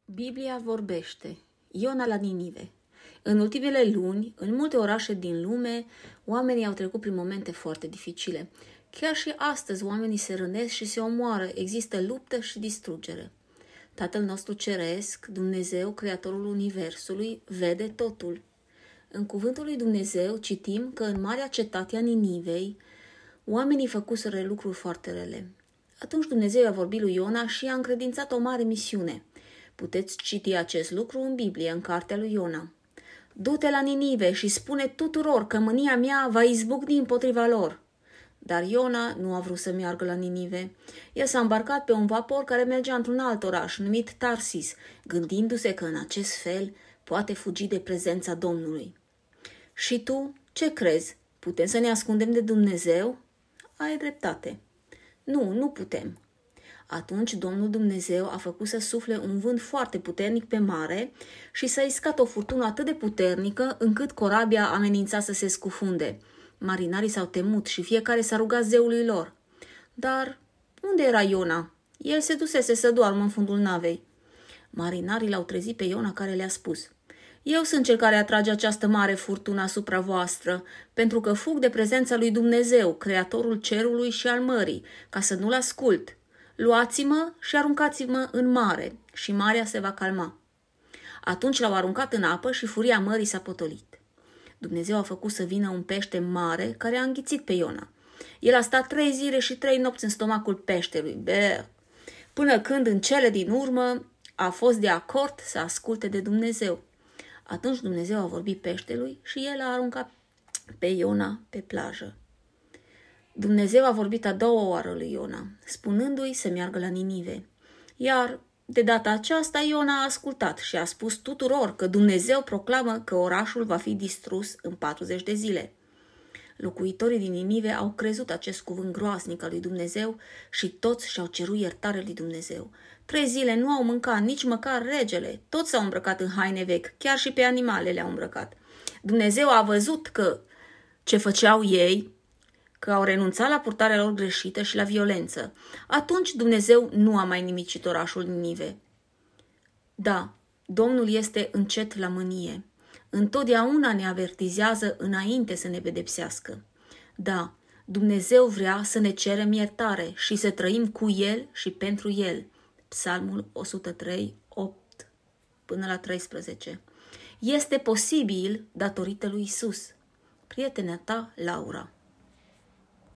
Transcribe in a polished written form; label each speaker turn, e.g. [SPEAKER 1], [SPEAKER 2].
[SPEAKER 1] Biblia vorbește. Iona la Ninive. În ultimele luni, în multe orașe din lume, oamenii au trecut prin momente foarte dificile. Chiar și astăzi oamenii se rănesc și se omoară, există luptă și distrugere. Tatăl nostru ceresc, Dumnezeu, Creatorul Universului, vede totul. În cuvântul lui Dumnezeu citim că în marea cetate a Ninivei, oamenii făcuseră lucruri foarte rele. Atunci Dumnezeu a vorbit lui Iona și i-a încredințat o mare misiune. Puteți citi acest lucru în Biblie, în cartea lui Iona. Du-te la Ninive și spune tuturor că mânia mea va izbucni împotriva lor. Dar Iona nu a vrut să meargă la Ninive. El s-a îmbarcat pe un vapor care mergea într-un alt oraș, numit Tarsis, gândindu-se că în acest fel poate fugi de prezența Domnului. Și tu, ce crezi? Putem să ne ascundem de Dumnezeu? Ai dreptate. Nu putem. Atunci Domnul Dumnezeu a făcut să sufle un vânt foarte puternic pe mare și s-a iscat o furtună atât de puternică încât corabia amenința să se scufunde. Marinarii s-au temut și fiecare s-a rugat zeului lor. Dar unde era Iona? El se dusese să doarmă în fundul navei. Marinarii l-au trezit pe Iona, care le-a spus: Eu sunt cel care atrage această mare furtună asupra voastră, pentru că fug de prezența lui Dumnezeu, Creatorul cerului și al mării, ca să nu-l ascult. Luați-mă și aruncați-mă în mare și marea se va calma. Atunci l-au aruncat în apă și furia mării s-a potolit. Dumnezeu a făcut să vină un pește mare care a înghițit pe Iona. El a stat 3 zile și 3 nopți în stomacul peștelui, până când în cele din urmă a fost de acord să asculte de Dumnezeu. Atunci Dumnezeu a vorbit peștelui și el a aruncat pe Iona pe plajă. Dumnezeu a vorbit a doua oară lui Iona, spunându-i să meargă la Ninive. Iar de data aceasta Iona a ascultat și a spus tuturor că Dumnezeu proclamă că orașul va fi distrus în 40 de zile. Locuitorii din Ninive au crezut acest cuvânt groaznic al lui Dumnezeu și toți și-au cerut iertare lui Dumnezeu. 3 zile nu au mâncat, nici măcar regele. Toți s-au îmbrăcat în haine vechi, chiar și pe animale le-au îmbrăcat. Dumnezeu a văzut că ce făceau ei, că au renunțat la purtarea lor greșită și la violență. Atunci Dumnezeu nu a mai nimicit orașul Ninive. Da, Domnul este încet la mânie. Întotdeauna ne avertizează înainte să ne pedepsească. Da, Dumnezeu vrea să ne cerem iertare și să trăim cu El și pentru El. Psalmul 103, 8 până la 13. Este posibil datorită lui Isus. Prietena ta, Laura.